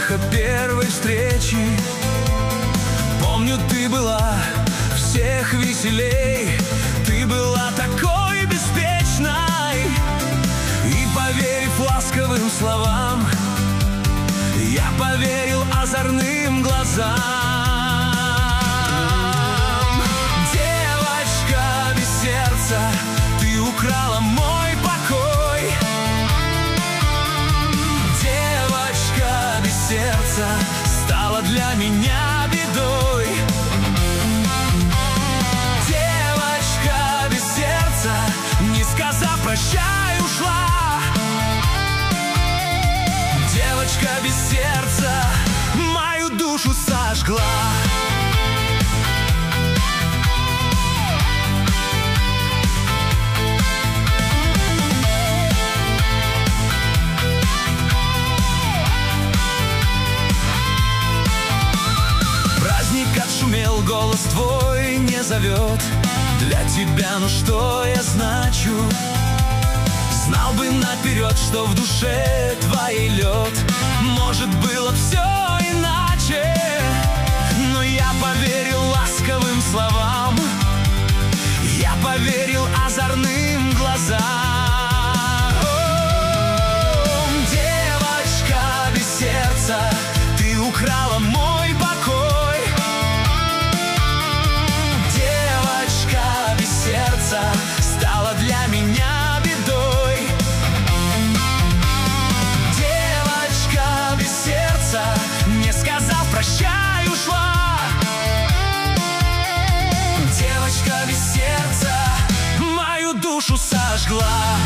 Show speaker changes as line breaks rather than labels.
эхо первой встречи. Помню, ты была всех веселей, ты была такой беспечной. И, поверив ласковым словам, я поверил озорным глазам. Девочка без сердца, ты украла мой покой. Девочка без сердца стала для меня бедой. Девочка без сердца, не сказав прощай, ушла. Девочка без сердца мою душу сожгла. Праздник отшумел, голос твой не зовет. Для тебя, ну что я значу? Знал бы наперед, что в душе твоей лед. Может, было все иначе, но я поверил ласковым словам, я поверил озорным глазам. О, девочка без сердца, ты украла мой покой. Девочка без сердца стала для меня бедой. Девочка без сердца, не сказав прощай, ушла. Девочка без сердца мою душу сожгла.